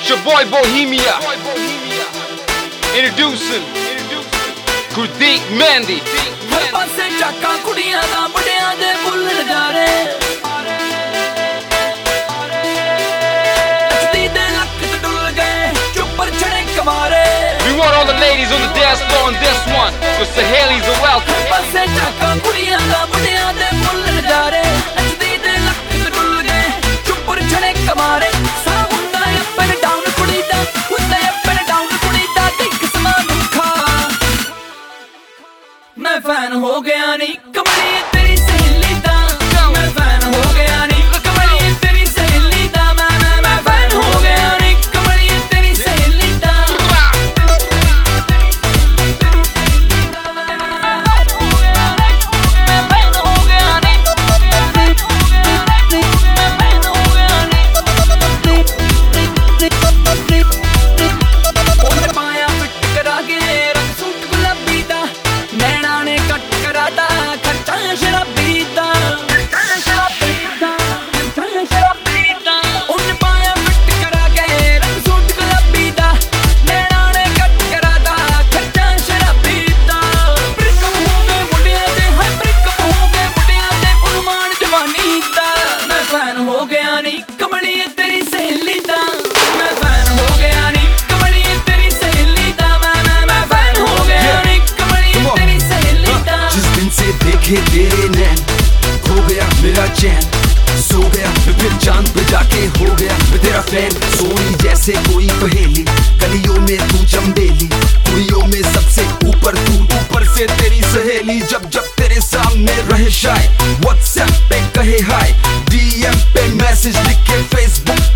It's your boy Bohemia. Introducing Gurdeep Mehndi. हर पासे चाका कुड़ियां दा मुंडियां दे फुੱਲ नजारे अचदी दे लक ते डुल गए चुपर छड़े कमारे We want all the ladies on the dance floor on this one. The Sahelis are welcome. हर पासे चाका कुड़ियां दा मुंडियां दे फुੱਲ नजारे अचदी दे लक ते डुल गए चुपर छड़े कमारे सा हुंदा अप एंड डाउन कुड़ी दा हुंदा अप एंड डाउन कुड़ी दा देख समान खा मैं फैन हो गया नी कमली तेरी सहेली दा मैं फैन हो गया नी कमली तेरी सहेली दा मैं फैन हो गया नी कमली तेरी सहेली दा मैं फैन हो गया नी ओने पाया फिट करा के रंग सूट गुलाबी दा नैना ने कट कराता खर्चा शराबी दा उन्हें पाया फिट करा के रंग सूट गुलाबी दा नैना ने कट कराता खर्चा शराबी दा प्रिकम हो गए मुंडियां दे हाय प्रिकम हो गए मुंडियां दे फुलमान जवानी दा मैं फैन हो गया नी कमली तेरी सहेली दा मैं फैन हो गया नी कमली तेरी सहेली दा मैं फैन हो गया नी कमली तेरी सहेली दा जिस दिन से देखे तेरे नैन खो गया मेरा चैन सो गया मैं फिर चांद पे जाके हो गया मैं तेरा फैन सोनी जैसे कोई पहेली गलियों में तू चमदेली कुड़ियों में सबसे ऊपर तू ऊपर से तेरी सहेली जब जब तेरे सामने रहे शाय व्हाट्सएप पे कहे हाय डीएम पे मैसेज लिखे फेसबुक